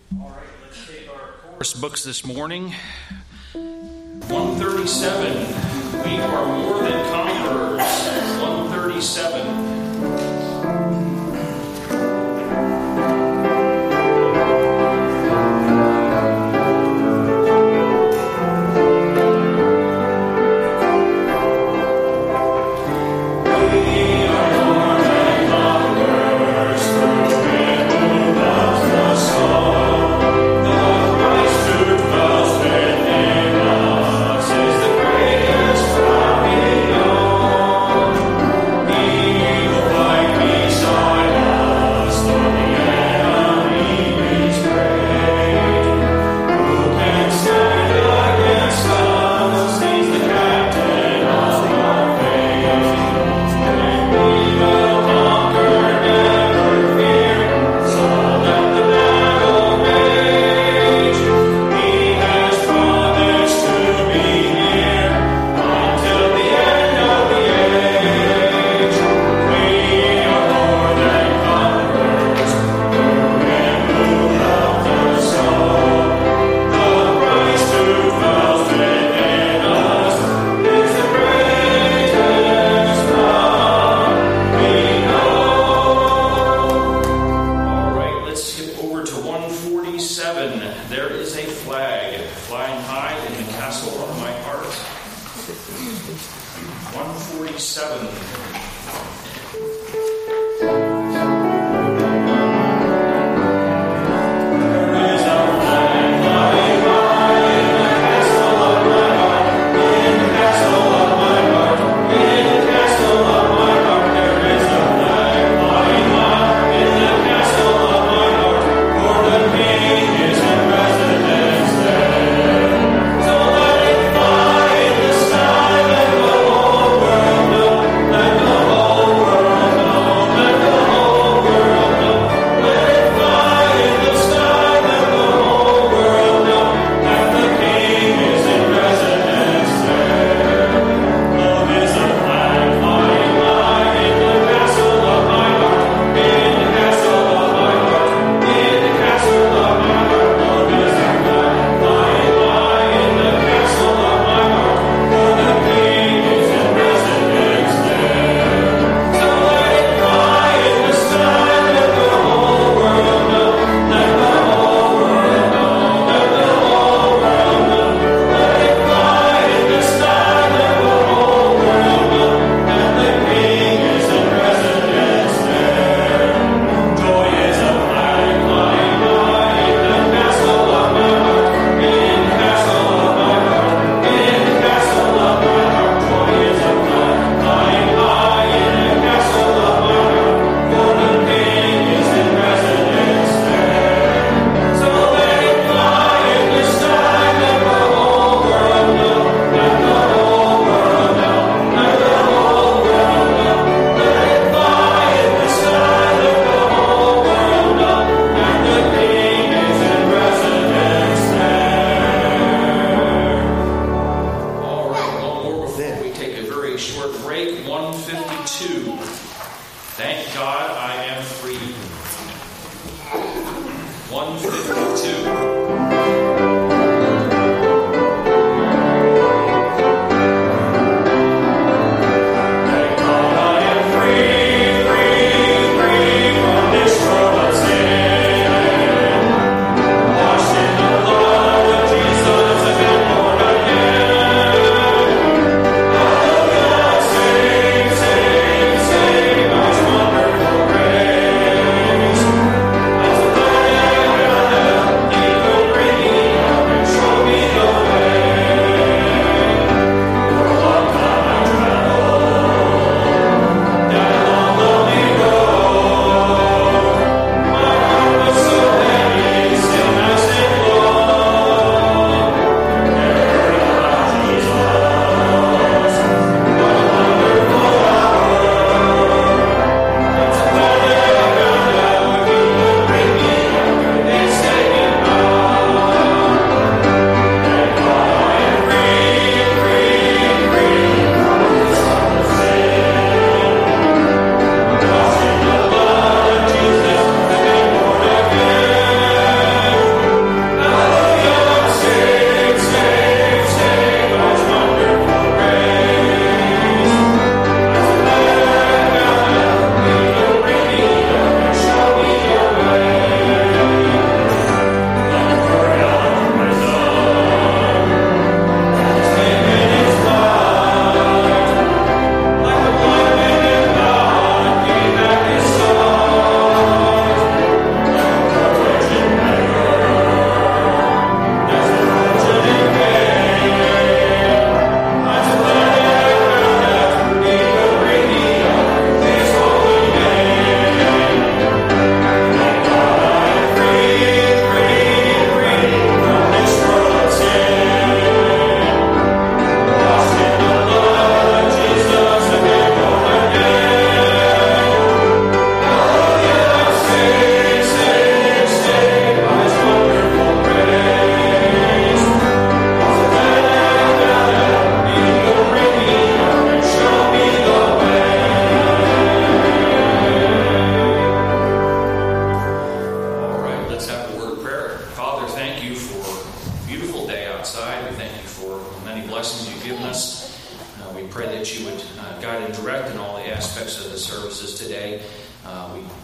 All right, let's take our course books this morning. 137. We are more than conquerors. 137.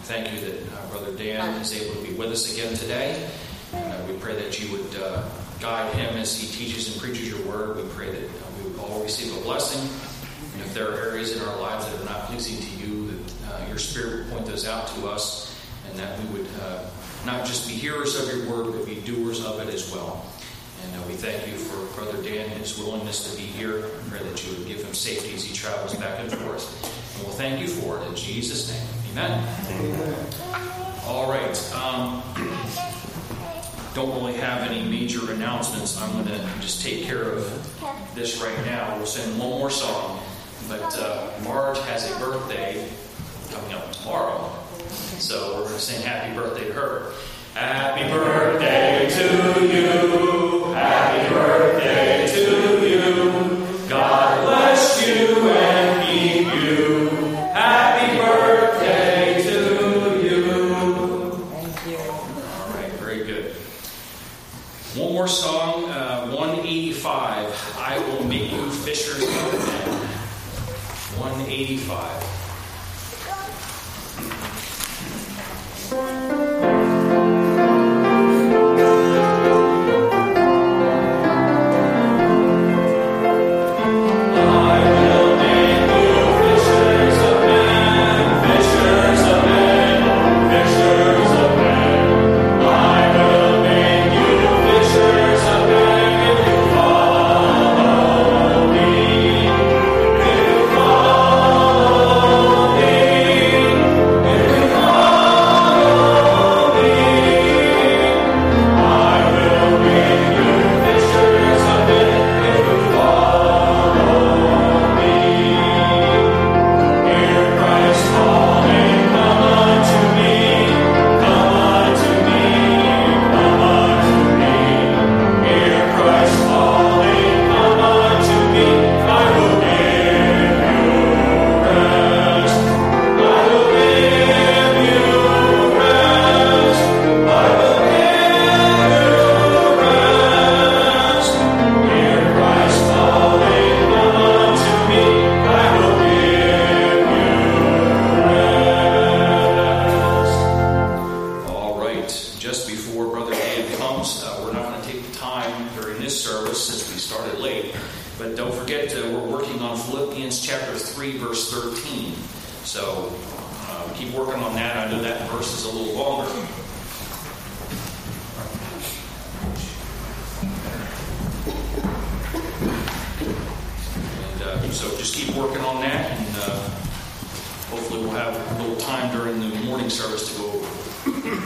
thank you that Brother Dan is able to be with us again today. And we pray that you would guide him as he teaches and preaches your word. We pray that we would all receive a blessing. And if there are areas in our lives that are not pleasing to you, that your Spirit would point those out to us, and that we would not just be hearers of your word, but be doers of it as well. And we thank you for Brother Dan and his willingness to be here. I pray that you would give him safety as he travels back and forth. And we'll thank you for it in Jesus' name. Amen. All right. Don't really have any major announcements. I'm going to just take care of this right now. We'll sing one more song. But Marge has a birthday coming up tomorrow. So we're going to sing happy birthday to her. Happy birthday to you. Happy birthday to you. God bless you and keep you. Happy birthday to you. Thank you. All right, very good. One more song, 185. I will make you fishers of men. 185. So just keep working on that, and hopefully we'll have a little time during the morning service to go over it.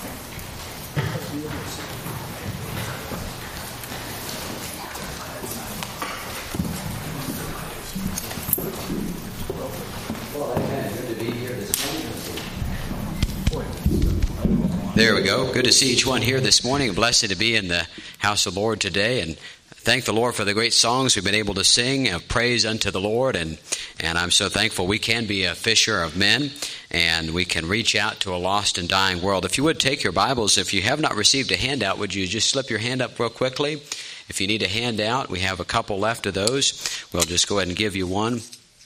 There we go. Good to see each one here this morning. Blessed to be in the house of the Lord today, and thank the Lord for the great songs we've been able to sing of praise unto the Lord, and I'm so thankful we can be a fisher of men, and we can reach out to a lost and dying world. If you would take your Bibles, if you have not received a handout, would you just slip your hand up real quickly? If you need a handout, we have a couple left of those. We'll just go ahead and give you one.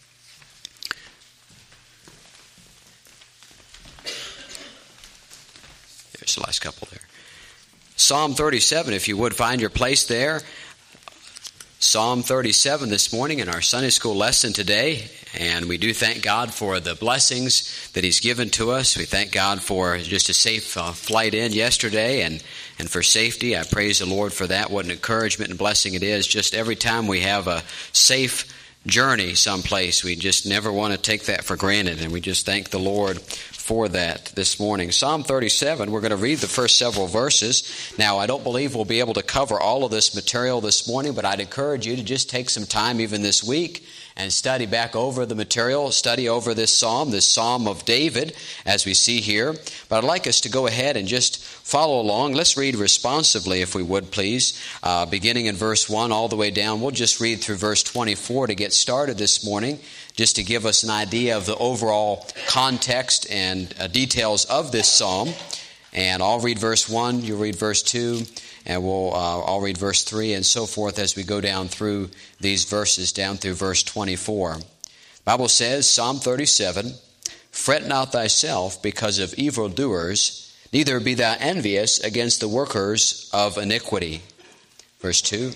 There's the last couple there. Psalm 37, if you would find your place there. Psalm 37 this morning in our Sunday school lesson today. And we do thank God for the blessings that He's given to us. We thank God for just a safe flight in yesterday and for safety. I praise the Lord for that. What an encouragement and blessing it is. Just every time we have a safe journey someplace, we just never want to take that for granted. And we just thank the Lord for that this morning. Psalm 37, we're going to read the first several verses. Now, I don't believe we'll be able to cover all of this material this morning, but I'd encourage you to just take some time even this week and study back over the material, study over this Psalm of David, as we see here. But I'd like us to go ahead and just follow along. Let's read responsively, if we would, please, beginning in verse 1 all the way down. We'll just read through verse 24 to get started this morning, just to give us an idea of the overall context and details of this psalm. And I'll read verse 1, you'll read verse 2, and I'll read verse 3 and so forth as we go down through these verses, down through verse 24. The Bible says, Psalm 37, Fret not thyself because of evildoers, neither be thou envious against the workers of iniquity. Verse 2.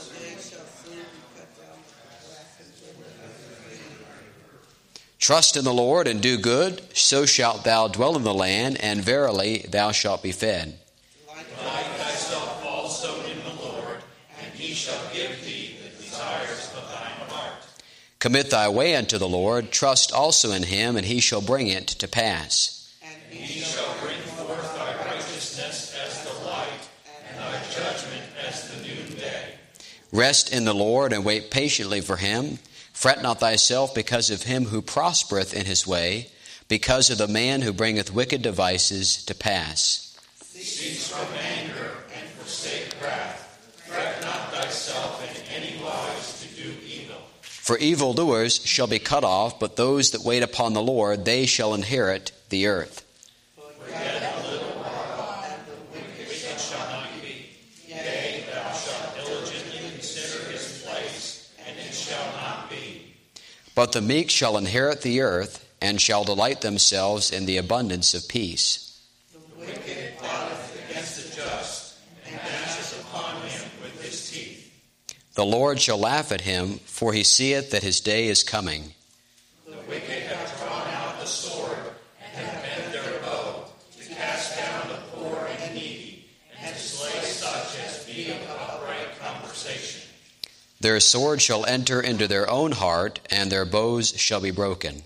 Trust in the Lord and do good, so shalt thou dwell in the land, and verily thou shalt be fed. Delight thyself also in the Lord, and he shall give thee the desires of thine heart. Commit thy way unto the Lord, trust also in him, and he shall bring it to pass. And he shall bring forth thy righteousness as the light, and thy judgment as the noonday. Rest in the Lord and wait patiently for him. Fret not thyself because of him who prospereth in his way, because of the man who bringeth wicked devices to pass. Cease from anger and forsake wrath. Fret not thyself in any wise to do evil. For evildoers shall be cut off, but those that wait upon the Lord, they shall inherit the earth. For yet a little while, and the wicked shall not be. Yea, thou shalt diligently consider his place, and it shall not be. But the meek shall inherit the earth, and shall delight themselves in the abundance of peace. The wicked plotteth against the just, and gnasheth upon him with his teeth. The Lord shall laugh at him, for he seeth that his day is coming. The wicked have drawn out the sword, and have bent their bow, to cast down the poor and needy, and to slay such as be of upright conversation. Their sword shall enter into their own heart, and their bows shall be broken.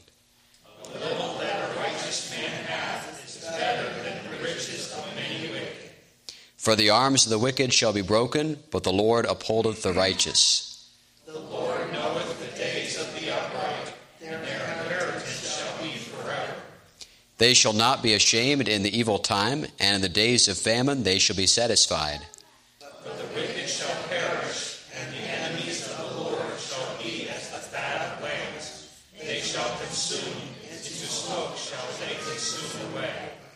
A little that a righteous man hath is better than the riches of many wicked. For the arms of the wicked shall be broken, but the Lord upholdeth the righteous. The Lord knoweth the days of the upright, and their inheritance shall be forever. They shall not be ashamed in the evil time, and in the days of famine they shall be satisfied. But the wicked shall perish, and the enemies of the Lord shall be as the fat of lambs. They shall consume, into smoke shall they consume away.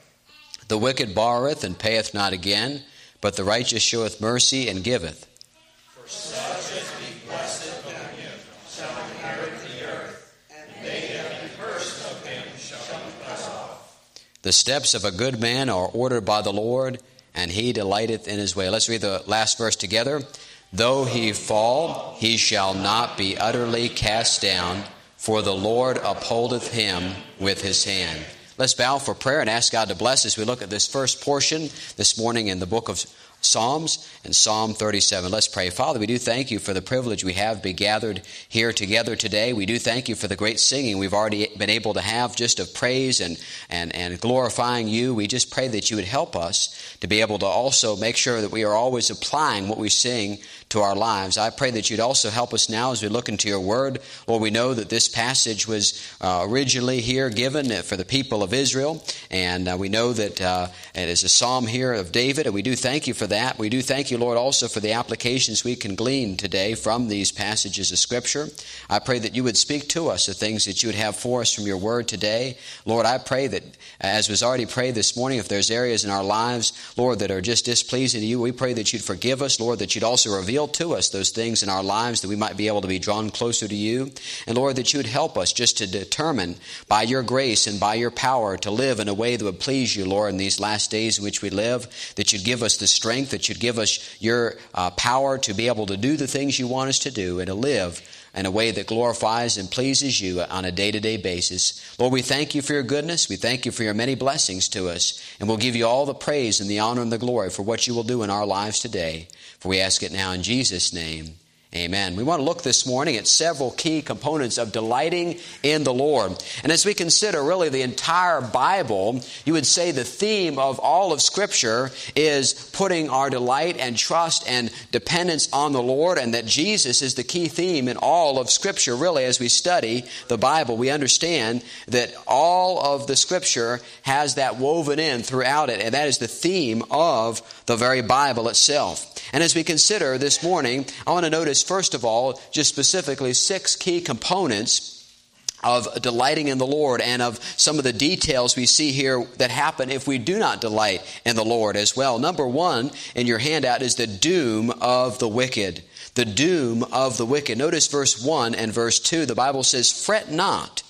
The wicked borroweth and payeth not again, but the righteous showeth mercy and giveth. For such as be blessed of him shall inherit the earth, and they that be cursed of him shall be cut off. The steps of a good man are ordered by the Lord, and he delighteth in his way. Let's read the last verse together. Though he fall, he shall not be utterly cast down, for the Lord upholdeth him with his hand. Let's bow for prayer and ask God to bless as we look at this first portion this morning in the book of Psalms and Psalm 37. Let's pray. Father, we do thank you for the privilege we have to be gathered here together today. We do thank you for the great singing we've already been able to have, just of praise and glorifying you. We just pray that you would help us to be able to also make sure that we are always applying what we sing to our lives. I pray that you'd also help us now as we look into your word. Lord, we know that this passage was originally here given for the people of Israel, and we know that it is a psalm here of David, and we do thank you for that. We do thank you, Lord, also for the applications we can glean today from these passages of Scripture. I pray that you would speak to us the things that you would have for us from your word today. Lord, I pray that, as was already prayed this morning, if there's areas in our lives, Lord, that are just displeasing to you, we pray that you'd forgive us, Lord, that you'd also reveal to us those things in our lives that we might be able to be drawn closer to you. And Lord, that you would help us just to determine by your grace and by your power to live in a way that would please you, Lord, in these last days in which we live, that you'd give us the strength, that you'd give us your power to be able to do the things you want us to do and to live in a way that glorifies and pleases you on a day-to-day basis. Lord, we thank you for your goodness. We thank you for your many blessings to us. And we'll give you all the praise and the honor and the glory for what you will do in our lives today. For we ask it now in Jesus' name. Amen. We want to look this morning at several key components of delighting in the Lord. And as we consider really the entire Bible, you would say the theme of all of Scripture is putting our delight and trust and dependence on the Lord, and that Jesus is the key theme in all of Scripture. Really, as we study the Bible, we understand that all of the Scripture has that woven in throughout it, and that is the theme of the very Bible itself. And as we consider this morning, I want to notice, first of all, just specifically 6 key components of delighting in the Lord, and of some of the details we see here that happen if we do not delight in the Lord as well. Number 1 in your handout is the doom of the wicked. The doom of the wicked. Notice verse 1 and verse 2. The Bible says, "Fret not,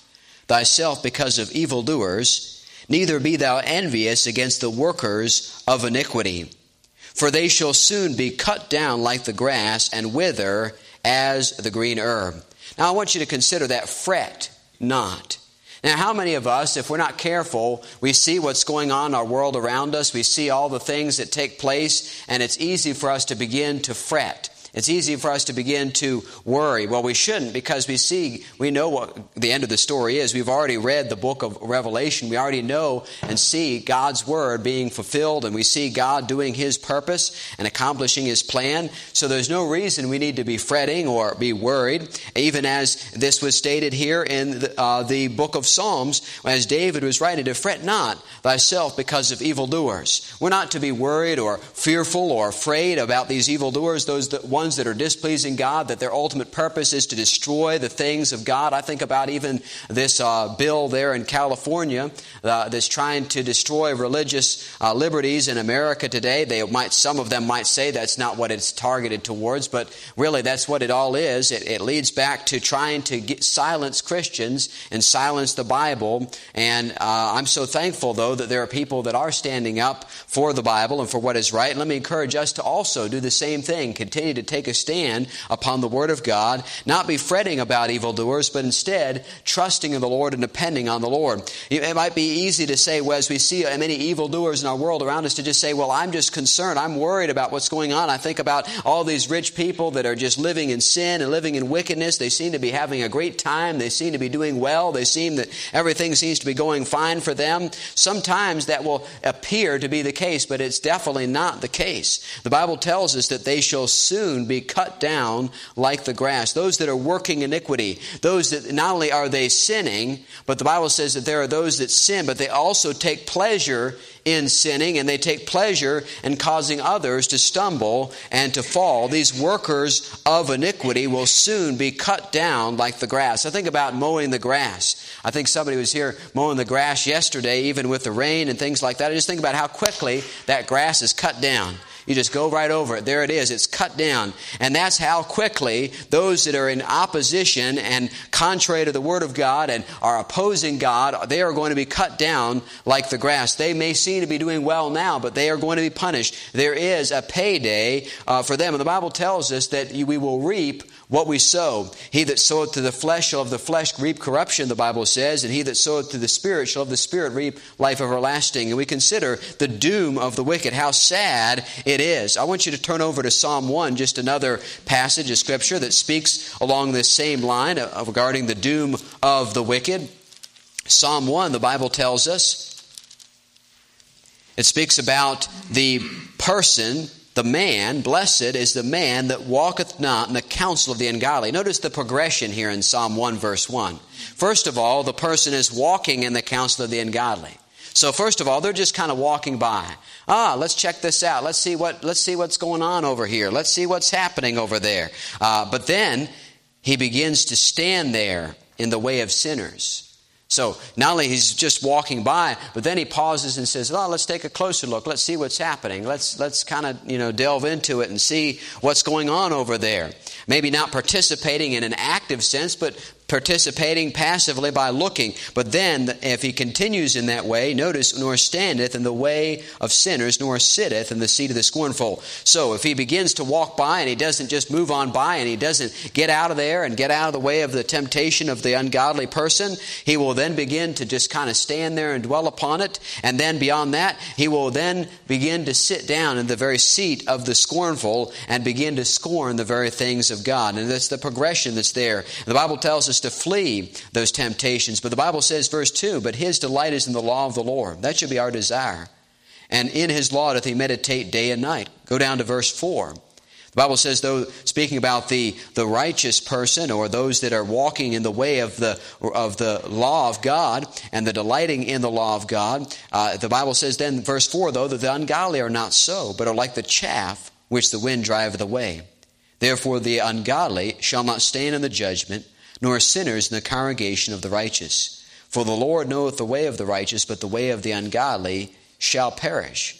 thyself because of evildoers, neither be thou envious against the workers of iniquity. For they shall soon be cut down like the grass and wither as the green herb. Now I want you to consider that, fret not. Now, how many of us, if we're not careful, we see what's going on in our world around us, we see all the things that take place, and it's easy for us to begin to fret. It's easy for us to begin to worry. Well, we shouldn't, because we know what the end of the story is. We've already read the book of Revelation. We already know and see God's word being fulfilled, and we see God doing His purpose and accomplishing His plan. So there's no reason we need to be fretting or be worried, even as this was stated here in the book of Psalms, as David was writing, to fret not thyself because of evildoers. We're not to be worried or fearful or afraid about these evildoers, those ones that are displeasing God, that their ultimate purpose is to destroy the things of God. I think about even this bill there in California that's trying to destroy religious liberties in America today. Some of them might say that's not what it's targeted towards, but really that's what it all is. It leads back to trying to silence Christians and silence the Bible. And I'm so thankful, though, that there are people that are standing up for the Bible and for what is right. And let me encourage us to also do the same thing. Continue to take a stand upon the Word of God, not be fretting about evildoers, but instead trusting in the Lord and depending on the Lord. It might be easy to say, well, as we see many evildoers in our world around us, to just say, well, I'm just concerned, I'm worried about what's going on. I think about all these rich people that are just living in sin and living in wickedness. They seem to be having a great time. They seem to be doing well. They seem that everything seems to be going fine for them. Sometimes that will appear to be the case, but it's definitely not the case. The Bible tells us that they shall soon be cut down like the grass. Those that are working iniquity, those that not only are they sinning, but the Bible says that there are those that sin, but they also take pleasure in sinning, and they take pleasure in causing others to stumble and to fall. These workers of iniquity will soon be cut down like the grass. I think about mowing the grass. I think somebody was here mowing the grass yesterday, even with the rain and things like that. I just think about how quickly that grass is cut down. You just go right over it. There it is. It's cut down. And that's how quickly those that are in opposition and contrary to the Word of God and are opposing God, they are going to be cut down like the grass. They may seem to be doing well now, but they are going to be punished. There is a payday for them. And the Bible tells us that we will reap what we sow. He that soweth to the flesh shall of the flesh reap corruption, the Bible says, and he that soweth to the Spirit shall of the Spirit reap life everlasting. And we consider the doom of the wicked, how sad it is. I want you to turn over to Psalm 1, just another passage of Scripture that speaks along this same line regarding the doom of the wicked. Psalm 1, the Bible tells us, it speaks about the person, the man. Blessed is the man that walketh not in the counsel of the ungodly. Notice the progression here in Psalm 1 verse 1. First of all, the person is walking in the counsel of the ungodly. So first of all, they're just kind of walking by. Let's check this out. Let's see what's going on over here. Let's see what's happening over there. But then he begins to stand there in the way of sinners. So not only he's just walking by, but then he pauses and says, let's take a closer look. Let's see what's happening. Let's kind of delve into it and see what's going on over there. Maybe not participating in an active sense, but participating passively by looking. But then, if he continues in that way, notice, nor standeth in the way of sinners, nor sitteth in the seat of the scornful. So, if he begins to walk by and he doesn't just move on by and he doesn't get out of there and get out of the way of the temptation of the ungodly person, he will then begin to just kind of stand there and dwell upon it. And then beyond that, he will then begin to sit down in the very seat of the scornful and begin to scorn the very things of God. And that's the progression that's there. The Bible tells us to flee those temptations. But the Bible says, verse 2, but his delight is in the law of the Lord. That should be our desire. And in his law doth he meditate day and night. Go down to verse 4. The Bible says, though, speaking about the righteous person, or those that are walking in the way of the law of God and the delighting in the law of God, the Bible says then, verse 4, though, that the ungodly are not so, but are like the chaff which the wind driveth away. Therefore the ungodly shall not stand in the judgment, nor sinners in the congregation of the righteous. For the Lord knoweth the way of the righteous, but the way of the ungodly shall perish.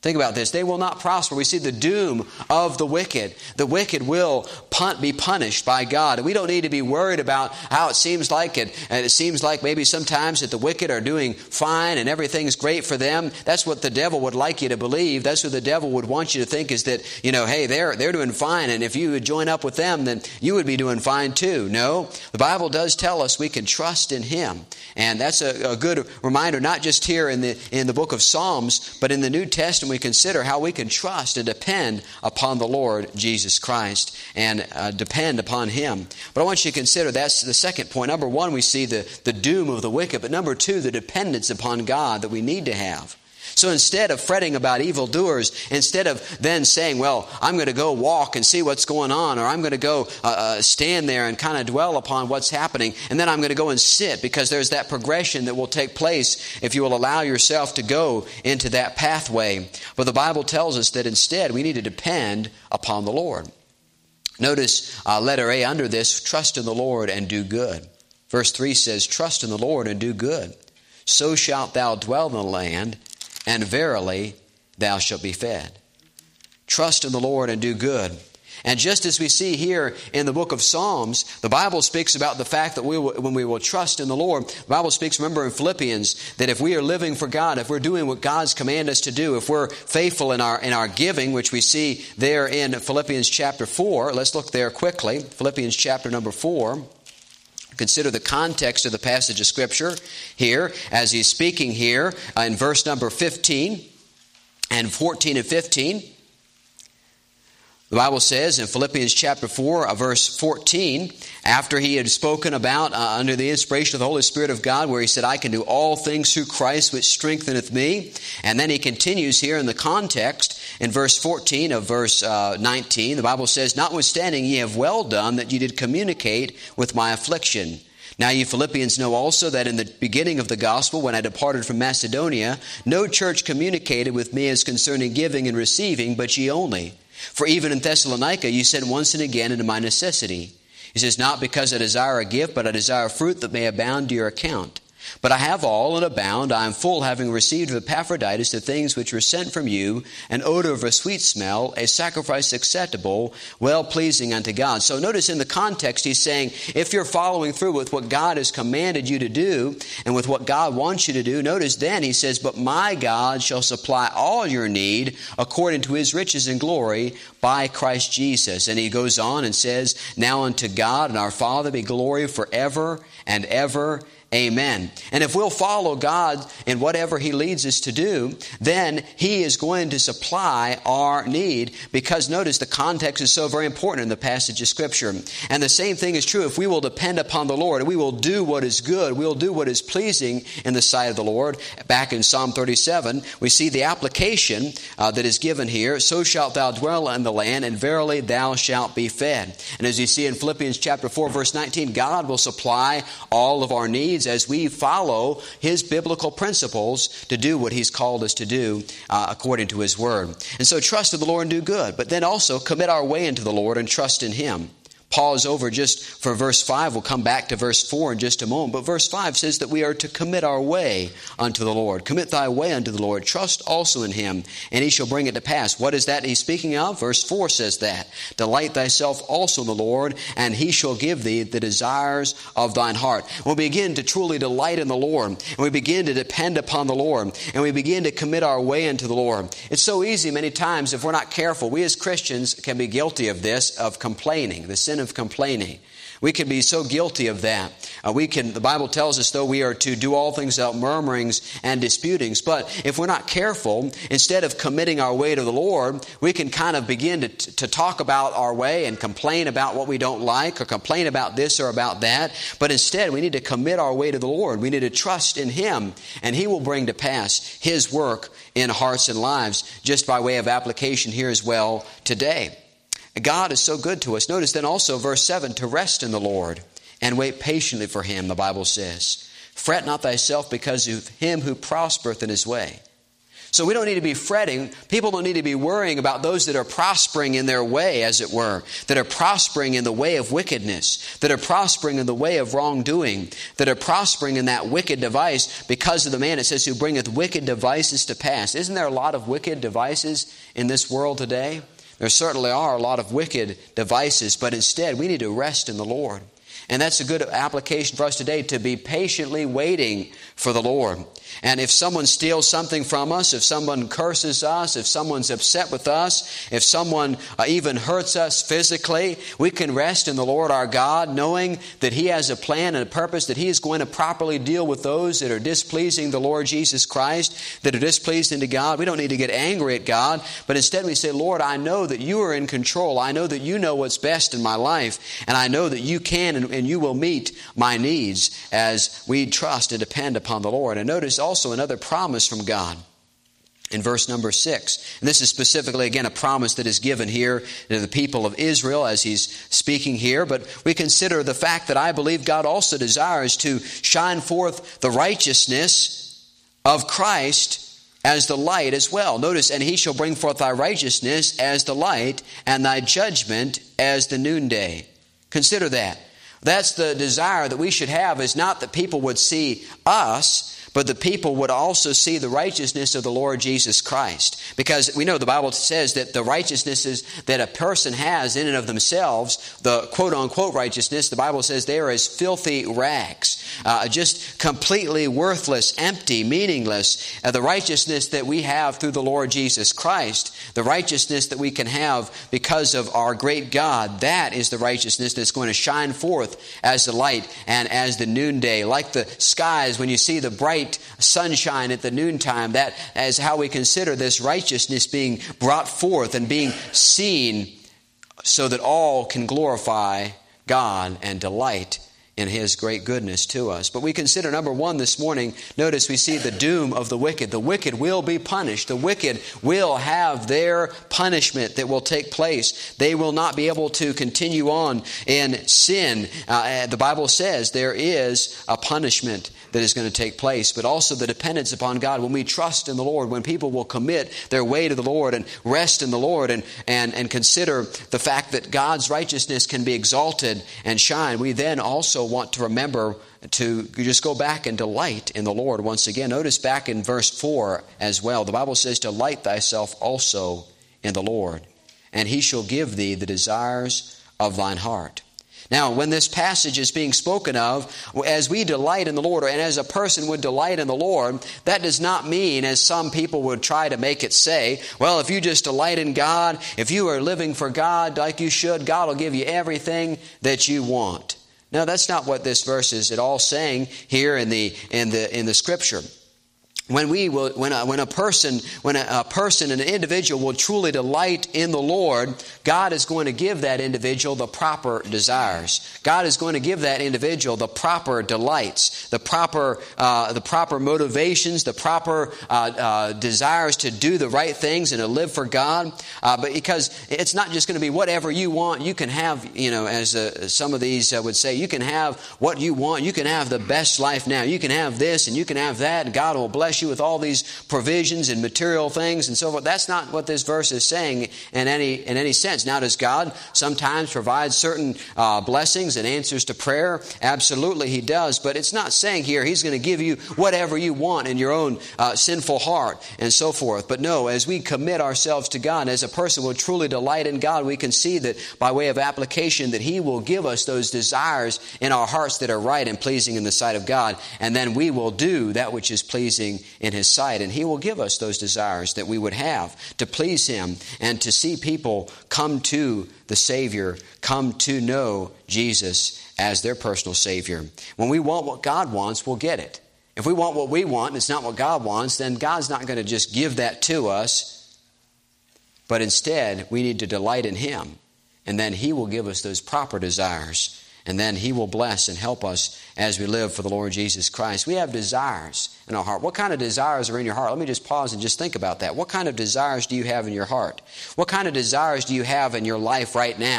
Think about this. They will not prosper. We see the doom of the wicked. The wicked will be punished by God. And we don't need to be worried about how it seems like it. And it seems like maybe sometimes that the wicked are doing fine and everything's great for them. That's what the devil would like you to believe. That's what the devil would want you to think, is that, hey, they're doing fine. And if you would join up with them, then you would be doing fine too. No, the Bible does tell us we can trust in Him. And that's a good reminder, not just here in the book of Psalms, but in the New Testament. We consider how we can trust and depend upon the Lord Jesus Christ and depend upon Him. But I want you to consider, that's the second point. Number one, we see the doom of the wicked. But number two, the dependence upon God that we need to have. So instead of fretting about evildoers, instead of then saying, well, I'm going to go walk and see what's going on, or I'm going to go stand there and kind of dwell upon what's happening, and then I'm going to go and sit, because there's that progression that will take place if you will allow yourself to go into that pathway. But the Bible tells us that instead we need to depend upon the Lord. Notice letter A under this, trust in the Lord and do good. Verse 3 says, trust in the Lord and do good. So shalt thou dwell in the land, and verily thou shalt be fed. Trust in the Lord and do good. And just as we see here in the book of Psalms, the Bible speaks about the fact that when we will trust in the Lord, the Bible speaks, remember in Philippians, that if we are living for God, if we're doing what God's commanded us to do, if we're faithful in our giving, which we see there in Philippians chapter 4, let's look there quickly, Philippians chapter number 4. Consider the context of the passage of Scripture here as he's speaking here in verse number 15 and 14 and 15. The Bible says in Philippians chapter 4, verse 14, after he had spoken about under the inspiration of the Holy Spirit of God, where he said, I can do all things through Christ which strengtheneth me. And then he continues here in the context in verse 14 of verse 19. The Bible says, notwithstanding ye have well done that ye did communicate with my affliction. Now ye Philippians know also that in the beginning of the gospel, when I departed from Macedonia, no church communicated with me as concerning giving and receiving, but ye only. For even in Thessalonica you sent once and again into my necessity. He says, not because I desire a gift, but I desire fruit that may abound to your account. But I have all and abound. I am full, having received of Epaphroditus the things which were sent from you, an odor of a sweet smell, a sacrifice acceptable, well-pleasing unto God. So notice in the context he's saying, if you're following through with what God has commanded you to do and with what God wants you to do, notice then he says, but my God shall supply all your need according to His riches and glory by Christ Jesus. And he goes on and says, now unto God and our Father be glory forever and ever. Amen. And if we'll follow God in whatever He leads us to do, then He is going to supply our need, because notice the context is so very important in the passage of Scripture. And the same thing is true if we will depend upon the Lord. We will do what is good. We'll do what is pleasing in the sight of the Lord. Back in Psalm 37, we see the application that is given here. So shalt thou dwell in the land, and verily thou shalt be fed. And as you see in Philippians chapter 4, verse 19, God will supply all of our needs as we follow His biblical principles to do what He's called us to do according to His Word. And so trust in the Lord and do good, but then also commit our way into the Lord and trust in Him. Pause over just for verse 5. We'll come back to verse 4 in just a moment. But verse 5 says that we are to commit our way unto the Lord. Commit thy way unto the Lord. Trust also in Him, and He shall bring it to pass. What is that He's speaking of? Verse 4 says that. Delight thyself also in the Lord, and He shall give thee the desires of thine heart. When we begin to truly delight in the Lord, and we begin to depend upon the Lord, and we begin to commit our way unto the Lord, it's so easy many times, if we're not careful, we as Christians can be guilty of this, of complaining, the sin of complaining. We can be so guilty of that. The Bible tells us, though, we are to do all things without murmurings and disputings. But if we're not careful, instead of committing our way to the Lord, we can kind of begin to talk about our way and complain about what we don't like, or complain about this or about that. But instead, we need to commit our way to the Lord. We need to trust in Him, and He will bring to pass His work in hearts and lives, just by way of application here as well today. God is so good to us. Notice then also verse 7, to rest in the Lord and wait patiently for Him, the Bible says. Fret not thyself because of him who prospereth in his way. So we don't need to be fretting. People don't need to be worrying about those that are prospering in their way, as it were, that are prospering in the way of wickedness, that are prospering in the way of wrongdoing, that are prospering in that wicked device because of the man, it says, who bringeth wicked devices to pass. Isn't there a lot of wicked devices in this world today? There certainly are a lot of wicked devices, but instead we need to rest in the Lord. And that's a good application for us today, to be patiently waiting for the Lord. And if someone steals something from us, if someone curses us, if someone's upset with us, if someone even hurts us physically, we can rest in the Lord our God, knowing that He has a plan and a purpose, that He is going to properly deal with those that are displeasing the Lord Jesus Christ, that are displeasing to God. We don't need to get angry at God, but instead we say, Lord, I know that You are in control. I know that You know what's best in my life, and I know that You can and You will meet my needs as we trust and depend upon the Lord. And notice also another promise from God in verse number 6. And this is specifically, again, a promise that is given here to the people of Israel as He's speaking here. But we consider the fact that I believe God also desires to shine forth the righteousness of Christ as the light as well. Notice, and He shall bring forth thy righteousness as the light, and thy judgment as the noonday. Consider that. That's the desire that we should have, is not that people would see us, but the people would also see the righteousness of the Lord Jesus Christ. Because we know the Bible says that the righteousnesses that a person has in and of themselves, the quote-unquote righteousness, the Bible says they are as filthy rags. Just completely worthless, empty, meaningless. The righteousness that we have through the Lord Jesus Christ, the righteousness that we can have because of our great God, that is the righteousness that's going to shine forth as the light and as the noonday. Like the skies, when you see the bright sunshine at the noontime, that is how we consider this righteousness being brought forth and being seen, so that all can glorify God and delight in His great goodness to us. But we consider number one this morning. Notice we see the doom of the wicked. The wicked will be punished. The wicked will have their punishment that will take place. They will not be able to continue on in sin. The Bible says there is a punishment that is going to take place, but also the dependence upon God. When we trust in the Lord, when people will commit their way to the Lord and rest in the Lord and consider the fact that God's righteousness can be exalted and shine, we then also want to remember to just go back and delight in the Lord once again. Notice back in verse 4 as well. The Bible says, delight thyself also in the Lord, and He shall give thee the desires of thine heart. Now, when this passage is being spoken of, as we delight in the Lord, and as a person would delight in the Lord, that does not mean, as some people would try to make it say, well, if you just delight in God, if you are living for God like you should, God will give you everything that you want. No, that's not what this verse is at all saying here in the Scripture. When a person, an individual will truly delight in the Lord, God is going to give that individual the proper desires. God is going to give that individual the proper delights, the proper motivations, the proper desires to do the right things and to live for God. But because it's not just going to be whatever you want, you can have, as some of these would say, you can have what you want. You can have the best life now. You can have this and you can have that, and God will bless you with all these provisions and material things and so forth. That's not what this verse is saying in any sense. Now, does God sometimes provide certain blessings and answers to prayer? Absolutely, He does. But it's not saying here He's going to give you whatever you want in your own sinful heart and so forth. But no, as we commit ourselves to God, as a person will truly delight in God, we can see that by way of application that He will give us those desires in our hearts that are right and pleasing in the sight of God. And then we will do that which is pleasing in His sight, and He will give us those desires that we would have to please Him and to see people come to the Savior, come to know Jesus as their personal Savior. When we want what God wants, we'll get it. If we want what we want and it's not what God wants, then God's not going to just give that to us, but instead we need to delight in Him, and then He will give us those proper desires. And then He will bless and help us as we live for the Lord Jesus Christ. We have desires in our heart. What kind of desires are in your heart? Let me just pause and just think about that. What kind of desires do you have in your heart? What kind of desires do you have in your life right now?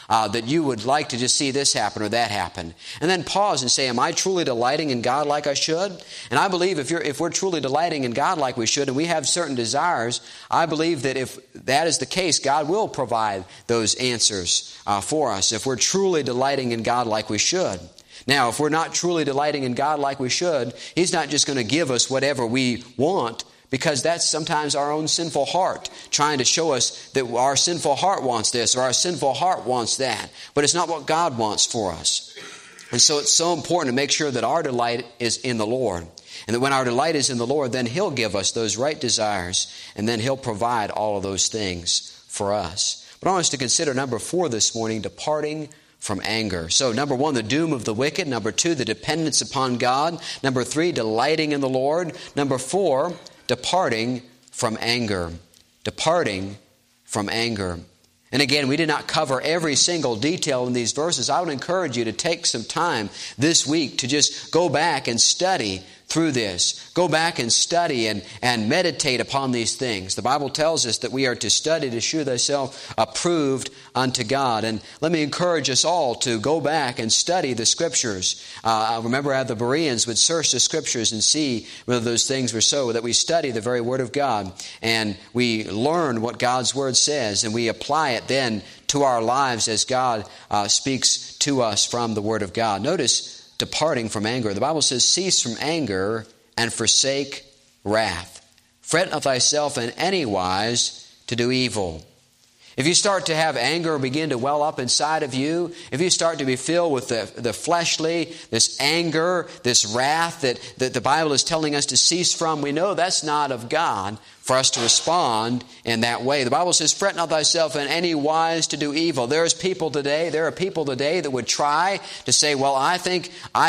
that you would like to just see this happen or that happen. And then pause and say, am I truly delighting in God like I should? And I believe if we're truly delighting in God like we should, and we have certain desires, I believe that if that is the case, God will provide those answers for us, if we're truly delighting in God like we should. Now, if we're not truly delighting in God like we should, He's not just going to give us whatever we want, because that's sometimes our own sinful heart trying to show us that our sinful heart wants this or our sinful heart wants that. But it's not what God wants for us. And so it's so important to make sure that our delight is in the Lord. And that when our delight is in the Lord, then He'll give us those right desires, and then He'll provide all of those things for us. But I want us to consider number 4 this morning, departing from anger. So number 1, the doom of the wicked. Number 2, the dependence upon God. Number 3, delighting in the Lord. Number 4, departing from anger. Departing from anger. And again, we did not cover every single detail in these verses. I would encourage you to take some time this week to just go back and study through this. Go back and study and meditate upon these things. The Bible tells us that we are to study to shew thyself approved unto God. And let me encourage us all to go back and study the Scriptures. I remember how the Bereans would search the Scriptures and see whether those things were so, that we study the very Word of God and we learn what God's Word says, and we apply it then to our lives as God speaks to us from the Word of God. Notice departing from anger. The Bible says, cease from anger and forsake wrath. Fret not thyself in any wise to do evil. If you start to have anger begin to well up inside of you, if you start to be filled with the fleshly, this anger, this wrath that the Bible is telling us to cease from, we know that's not of God for us to respond in that way. The Bible says, fret not thyself in any wise to do evil. There are people today that would try to say, well, I think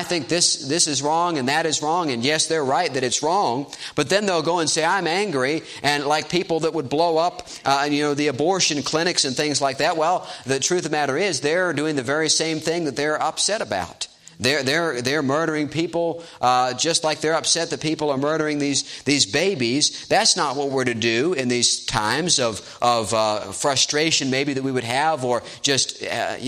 this is wrong and that is wrong, and yes, they're right that it's wrong, but then they'll go and say, I'm angry, and like people that would blow up the abortion clinics and things like that. Well, the truth of the matter is they're doing the very same thing that they're upset about. They're murdering people just like they're upset that people are murdering these babies. That's not what we're to do in these times of frustration maybe that we would have, or just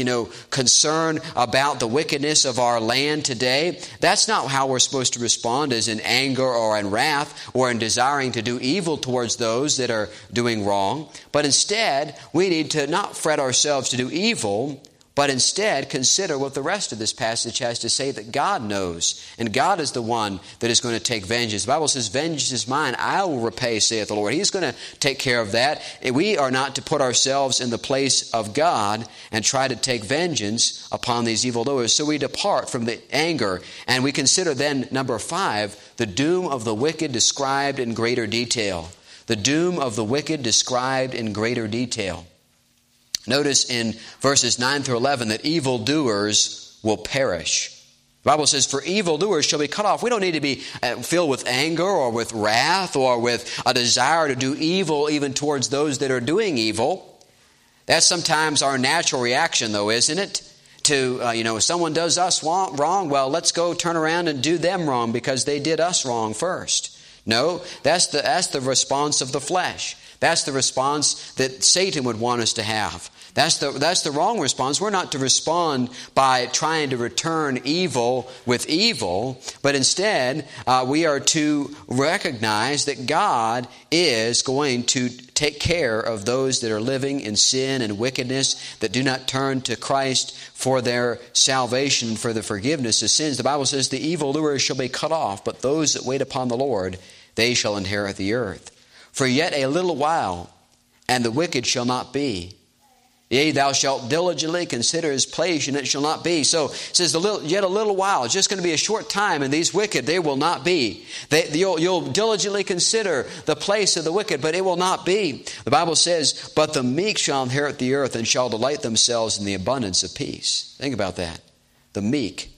concern about the wickedness of our land today. That's not how we're supposed to respond, as in anger or in wrath or in desiring to do evil towards those that are doing wrong. But instead, we need to not fret ourselves to do evil, but instead consider what the rest of this passage has to say, that God knows. And God is the one that is going to take vengeance. The Bible says, vengeance is mine, I will repay, saith the Lord. He's going to take care of that. We are not to put ourselves in the place of God and try to take vengeance upon these evildoers. So we depart from the anger, and we consider then, number 5, the doom of the wicked described in greater detail. The doom of the wicked described in greater detail. Notice in verses 9 through 11 that evildoers will perish. The Bible says, for evildoers shall be cut off. We don't need to be filled with anger or with wrath or with a desire to do evil even towards those that are doing evil. That's sometimes our natural reaction, though, isn't it? To, someone does us wrong, well, let's go turn around and do them wrong because they did us wrong first. No, that's the response of the flesh. That's the response that Satan would want us to have. That's the wrong response. We're not to respond by trying to return evil with evil, but instead we are to recognize that God is going to take care of those that are living in sin and wickedness, that do not turn to Christ for their salvation, for the forgiveness of sins. The Bible says the evildoers shall be cut off, but those that wait upon the Lord, they shall inherit the earth. For yet a little while, and the wicked shall not be. Yea, thou shalt diligently consider his place, and it shall not be. So it says, yet a little while. It's just going to be a short time, and these wicked, they will not be. You'll diligently consider the place of the wicked, but it will not be. The Bible says, but the meek shall inherit the earth, and shall delight themselves in the abundance of peace. Think about that. The meek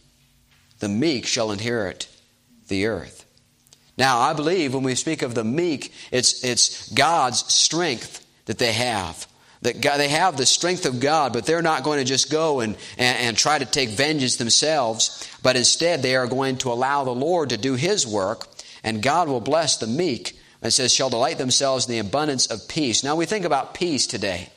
shall inherit the earth. Now, I believe when we speak of the meek, it's God's strength that they have. That God, they have the strength of God, but they're not going to just go and try to take vengeance themselves, but instead they are going to allow the Lord to do His work, and God will bless the meek. It says, shall delight themselves in the abundance of peace. Now we think about peace today.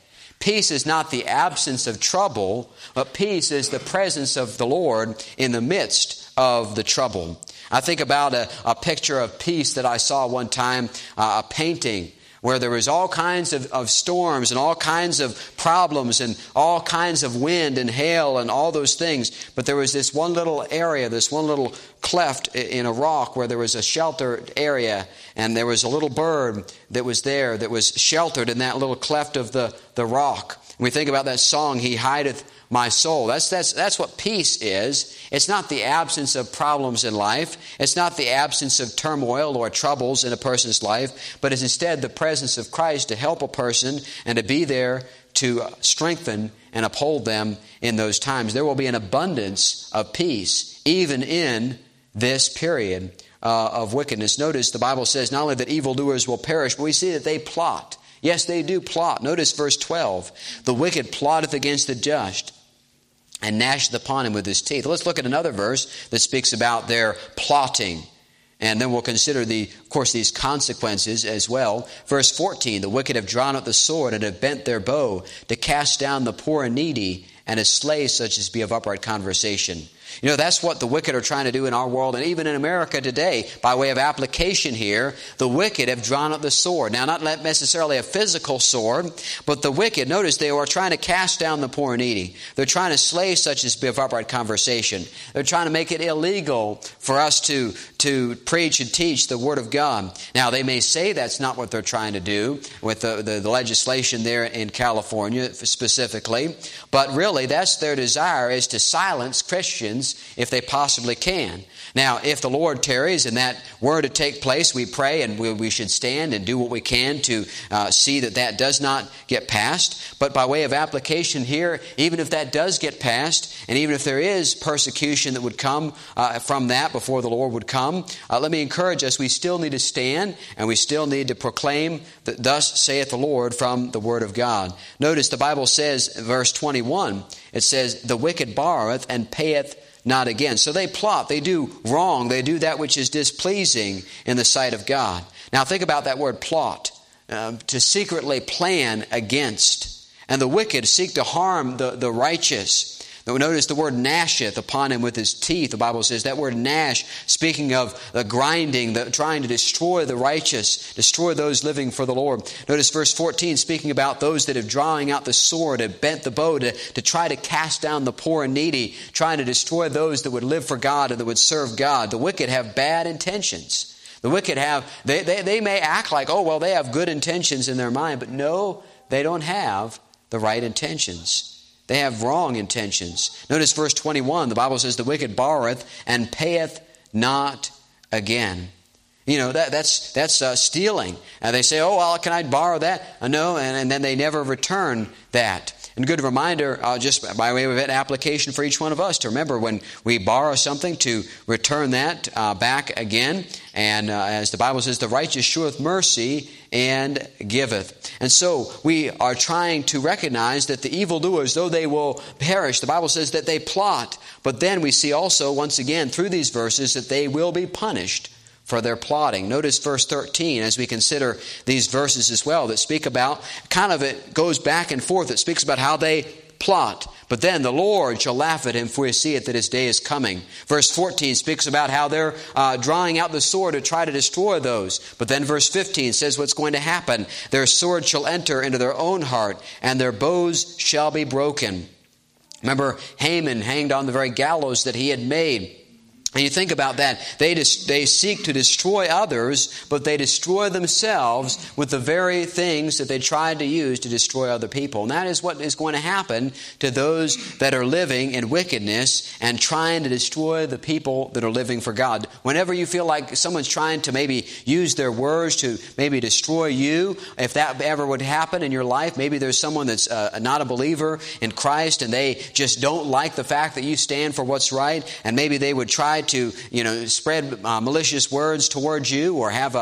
Peace is not the absence of trouble, but peace is the presence of the Lord in the midst of the trouble. I think about a picture of peace that I saw one time, a painting where there was all kinds of storms and all kinds of problems and all kinds of wind and hail and all those things. But there was this one little area, this one little cleft in a rock where there was a sheltered area, and there was a little bird that was there that was sheltered in that little cleft of the rock. And we think about that song, He Hideth My Soul. That's what peace is. It's not the absence of problems in life. It's not the absence of turmoil or troubles in a person's life, but it's instead the presence of Christ to help a person and to be there to strengthen and uphold them in those times. There will be an abundance of peace even in this period of wickedness. Notice the Bible says not only that evildoers will perish, but we see that they plot. Yes, they do plot. Notice verse 12. The wicked plotteth against the just, and gnasheth upon him with his teeth. Let's look at another verse that speaks about their plotting. And then we'll consider, of course, these consequences as well. Verse 14, the wicked have drawn up the sword and have bent their bow to cast down the poor and needy and to slay such as be of upright conversation. You know, that's what the wicked are trying to do in our world and even in America today. By way of application here, the wicked have drawn up the sword. Now, not necessarily a physical sword, but the wicked, notice they are trying to cast down the poor and needy. They're trying to slay such as be of upright conversation. They're trying to make it illegal for us to preach and teach the Word of God. Now, they may say that's not what they're trying to do with the legislation there in California specifically, but really that's their desire, is to silence Christians if they possibly can. Now, if the Lord tarries and that were to take place, we pray and we should stand and do what we can to see that does not get passed. But by way of application here, even if that does get passed, and even if there is persecution that would come from that before the Lord would come, let me encourage us, we still need to stand and we still need to proclaim that thus saith the Lord from the Word of God. Notice the Bible says, verse 21, it says, the wicked borroweth and payeth not again. So they plot, they do wrong, they do that which is displeasing in the sight of God. Now think about that word plot, to secretly plan against. And the wicked seek to harm the righteous. Notice the word gnasheth upon him with his teeth. The Bible says that word gnash, speaking of the grinding, trying to destroy the righteous, destroy those living for the Lord. Notice verse 14, speaking about those that have drawing out the sword, have bent the bow to try to cast down the poor and needy, trying to destroy those that would live for God and that would serve God. The wicked have bad intentions. The wicked they may act like, oh, well, they have good intentions in their mind, but no, they don't have the right intentions. They have wrong intentions. Notice verse 21, the Bible says, the wicked borroweth and payeth not again. You know, that's stealing. And they say, oh, well, can I borrow that? No, and then they never return that. And a good reminder, just by way of an application for each one of us, to remember when we borrow something to return that back again. And as the Bible says, the righteous sheweth mercy and giveth. And so we are trying to recognize that the evildoers, though they will perish, the Bible says that they plot. But then we see also, once again, through these verses, that they will be punished for their plotting. Notice verse 13 as we consider these verses as well that speak about, kind of it goes back and forth. It speaks about how they plot. But then the Lord shall laugh at him, for he seeth that his day is coming. Verse 14 speaks about how they're drawing out the sword to try to destroy those. But then verse 15 says what's going to happen. Their sword shall enter into their own heart, and their bows shall be broken. Remember, Haman hanged on the very gallows that he had made. And you think about that. They seek to destroy others, but they destroy themselves with the very things that they tried to use to destroy other people. And that is what is going to happen to those that are living in wickedness and trying to destroy the people that are living for God. Whenever you feel like someone's trying to maybe use their words to maybe destroy you, if that ever would happen in your life, maybe there's someone that's not a believer in Christ and they just don't like the fact that you stand for what's right, and maybe they would try to, spread malicious words towards you, or have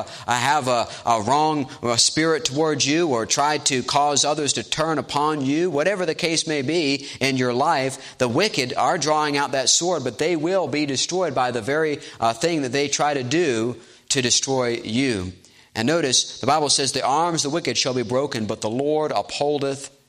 a wrong spirit towards you, or try to cause others to turn upon you. Whatever the case may be in your life, the wicked are drawing out that sword, but they will be destroyed by the very thing that they try to do to destroy you. And notice, the Bible says, the arms of the wicked shall be broken, but the Lord upholdeth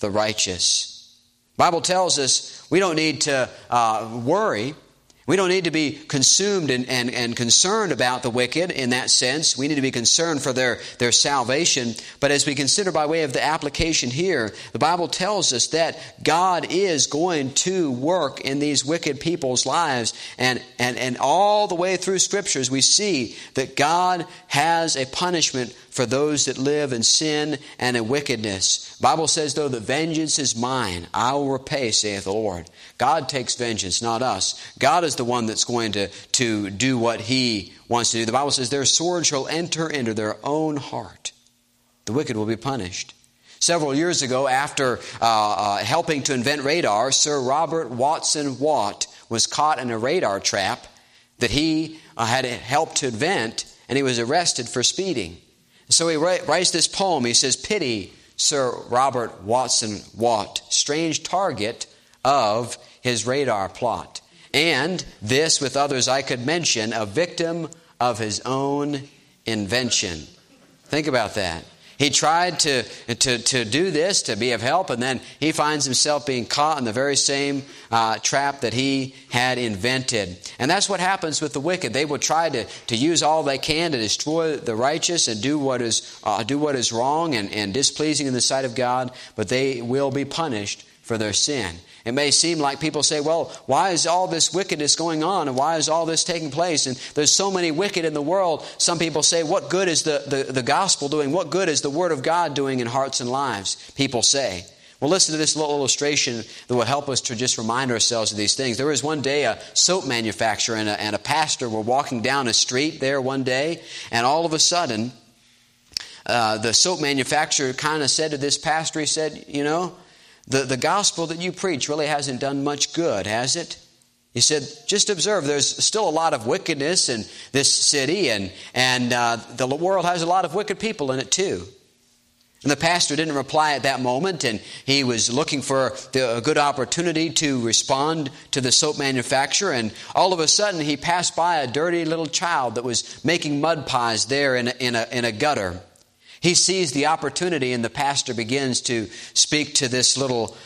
the righteous. The Bible tells us we don't need to worry. We don't need to be consumed and concerned about the wicked in that sense. We need to be concerned for their salvation. But as we consider by way of the application here, the Bible tells us that God is going to work in these wicked people's lives. And all the way through Scriptures, we see that God has a punishment for those that live in sin and in wickedness. The Bible says, though, that vengeance is mine, I will repay, saith the Lord. God takes vengeance, not us. God is the one that's going to do what He wants to do. The Bible says, their sword shall enter into their own heart. The wicked will be punished. Several years ago, after helping to invent radar, Sir Robert Watson Watt was caught in a radar trap that he had helped to invent, and he was arrested for speeding. So he writes this poem. He says, "Pity Sir Robert Watson Watt, strange target of his radar plot. And this, with others I could mention, a victim of his own invention." Think about that. He tried to do this, to be of help, and then he finds himself being caught in the very same trap that he had invented. And that's what happens with the wicked. They will try to use all they can to destroy the righteous and do what is wrong and displeasing in the sight of God, but they will be punished for their sin. It may seem like people say, well, why is all this wickedness going on? And why is all this taking place? And there's so many wicked in the world. Some people say, what good is the gospel doing? What good is the Word of God doing in hearts and lives? People say. Well, listen to this little illustration that will help us to just remind ourselves of these things. There was one day a soap manufacturer and a pastor were walking down a street there one day, and all of a sudden, the soap manufacturer kind of said to this pastor, he said, you know, the gospel that you preach really hasn't done much good, has it? He said, just observe, there's still a lot of wickedness in this city, and the world has a lot of wicked people in it too. And the pastor didn't reply at that moment, and he was looking for a good opportunity to respond to the soap manufacturer, and all of a sudden he passed by a dirty little child that was making mud pies there in a gutter. He sees the opportunity, and the pastor begins to speak to this little,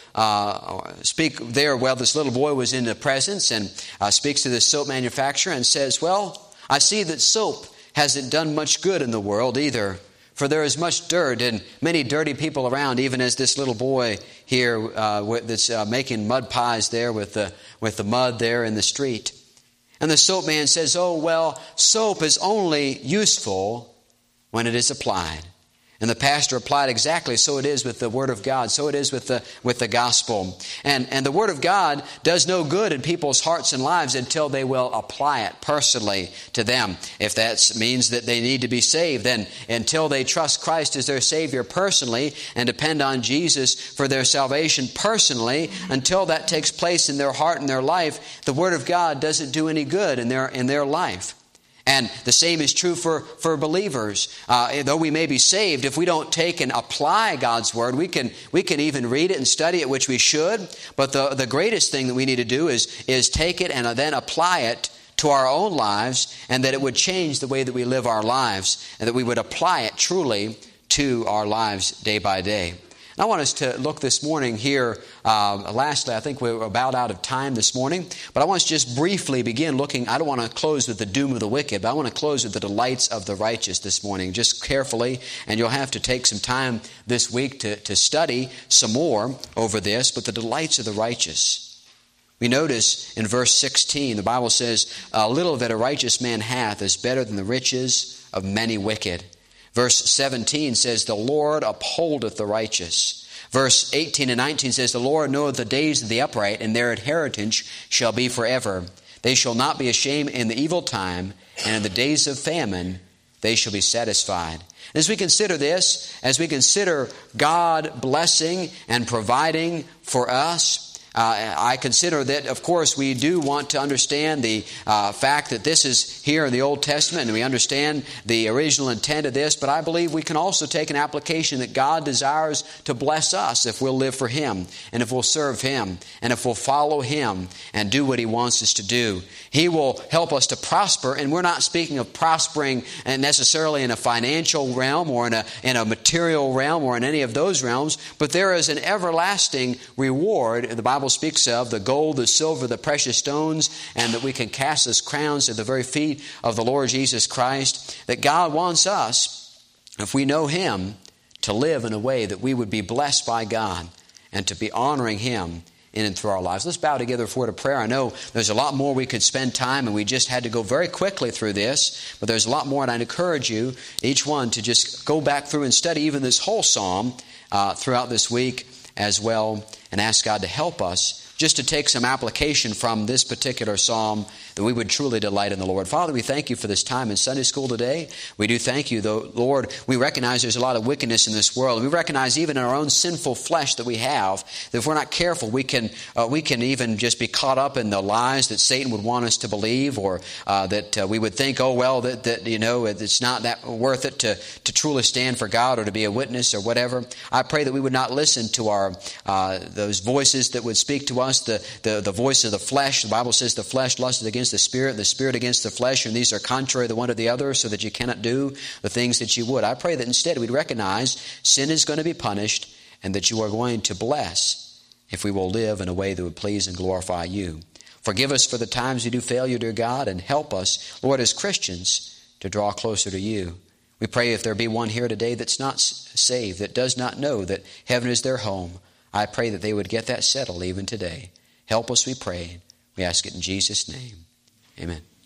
this little boy was in the presence, and speaks to this soap manufacturer and says, well, I see that soap hasn't done much good in the world either, for there is much dirt and many dirty people around, even as this little boy here that's making mud pies there with the mud there in the street. And the soap man says, oh, well, soap is only useful when it is applied. And the pastor replied, exactly, so it is with the Word of God. So it is with the gospel. And the Word of God does no good in people's hearts and lives until they will apply it personally to them. If that means that they need to be saved, then until they trust Christ as their Savior personally and depend on Jesus for their salvation personally, until that takes place in their heart and their life, the Word of God doesn't do any good in their life. And the same is true for believers. Though we may be saved, if we don't take and apply God's Word, we can even read it and study it, which we should. But the greatest thing that we need to do is take it and then apply it to our own lives, and that it would change the way that we live our lives, and that we would apply it truly to our lives day by day. I want us to look this morning here. Lastly, I think we're about out of time this morning, but I want us to just briefly begin looking. I don't want to close with the doom of the wicked, but I want to close with the delights of the righteous this morning, just carefully. And you'll have to take some time this week to study some more over this, but the delights of the righteous. We notice in verse 16, the Bible says, a little that a righteous man hath is better than the riches of many wicked. Verse 17 says, the Lord upholdeth the righteous. Verse 18 and 19 says, the Lord knoweth the days of the upright, and their inheritance shall be forever. They shall not be ashamed in the evil time, and in the days of famine they shall be satisfied. As we consider this, as we consider God blessing and providing for us, I consider that, of course, we do want to understand the fact that this is here in the Old Testament, and we understand the original intent of this, but I believe we can also take an application that God desires to bless us if we'll live for Him, and if we'll serve Him, and if we'll follow Him and do what He wants us to do. He will help us to prosper, and we're not speaking of prospering necessarily in a financial realm or in a material realm or in any of those realms, but there is an everlasting reward the Bible speaks of, the gold, the silver, the precious stones, and that we can cast as crowns at the very feet of the Lord Jesus Christ, that God wants us, if we know Him, to live in a way that we would be blessed by God and to be honoring Him in and through our lives. Let's bow together for a word of prayer. I know there's a lot more we could spend time, and we just had to go very quickly through this, but there's a lot more, and I'd encourage you, each one, to just go back through and study even this whole psalm throughout this week as well, and ask God to help us just to take some application from this particular psalm, that we would truly delight in the Lord. Father, we thank You for this time in Sunday school today. We do thank You, though, Lord, we recognize there's a lot of wickedness in this world. We recognize even in our own sinful flesh that we have, that if we're not careful, we can even just be caught up in the lies that Satan would want us to believe, or that we would think, oh, well, that it's not that worth it to truly stand for God or to be a witness or whatever. I pray that we would not listen to our those voices that would speak to us, the voice of the flesh. The Bible says the flesh lusteth against the Spirit against the flesh, and these are contrary the one to the other, so that you cannot do the things that you would. I pray that instead we'd recognize sin is going to be punished, and that You are going to bless if we will live in a way that would please and glorify You. Forgive us for the times we do fail You, dear God, and help us, Lord, as Christians, to draw closer to You. We pray if there be one here today that's not saved, that does not know that heaven is their home, I pray that they would get that settled even today. Help us, we pray. We ask it in Jesus' name. Amen.